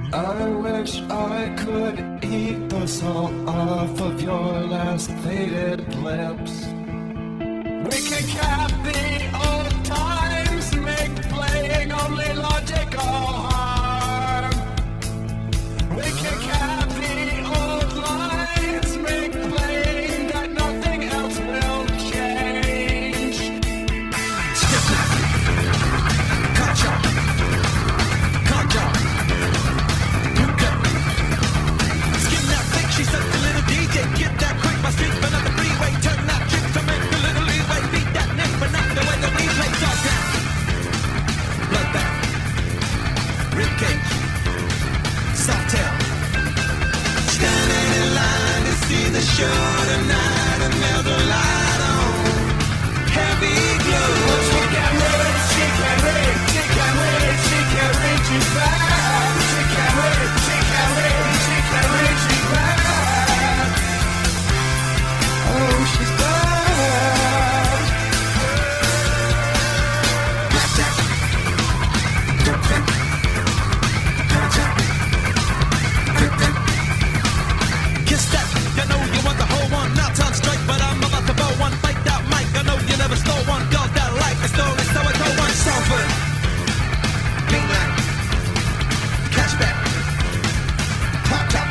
I wish I could eat the salt off of your last faded lips. We can cap the old times, make playing only logical harm. We can cap the old lines, make playing that nothing else will change. Skip that. Gotcha. Gotcha. Skin that thick, she said the little DJ. Get that quick, my street, but not the freeway. Turn that chick to make a little leeway. Beat that neck, but not the way the replay starts down. Bloodbath. Ribcage. Softail. Standing in line to see the show tonight, and there's a light on. Heavy glow. She can reach, she can reach, she can reach, she can reach you back. She can reach, she can reach, she can reach you back. Oh, she's back. Blackjack. Dirtbag. Hijack. Cryptic. Kiss that. You know you want the whole one. Not time straight, but I'm about to blow one. Fight that mic. I know you never stole one. Girls that like a story, so I throw one. Salford. Mainline. Cashback. Hot top.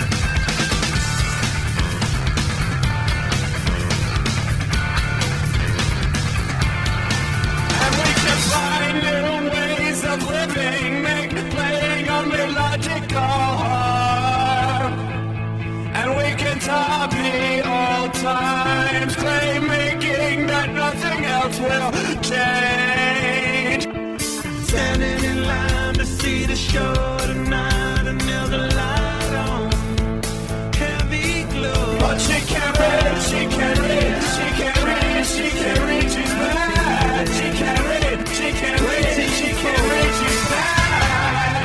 And we can find new ways of living, make playing only logical harm. And we can top the old times, claim making that nothing else will change. Standing in line to see the show tonight, and there's a light on. Heavy glow. But she can reach, she can reach, she can reach, she can reach you back. She can reach, she can reach, she can reach you back.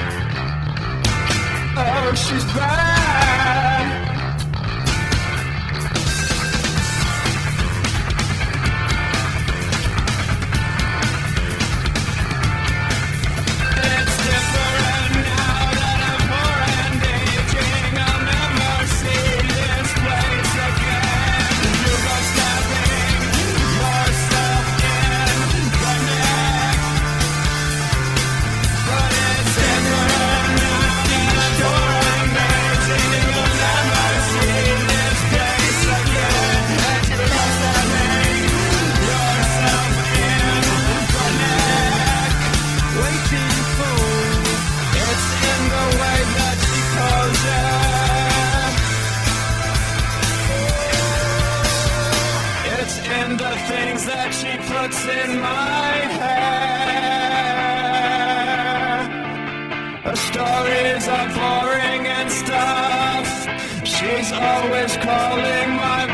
Oh, she's back. It's different now that I'm poor and aging. I'll never see this place again. You go stabbing yourself in the neck. But it's different now that I'm poor and aging. You'll never see this place again. And you go stabbing yourself in the neck. Waiting for. It's in the way that she calls it. It's in the things that she puts in my hair. Her stories are boring and stuff. She's always calling my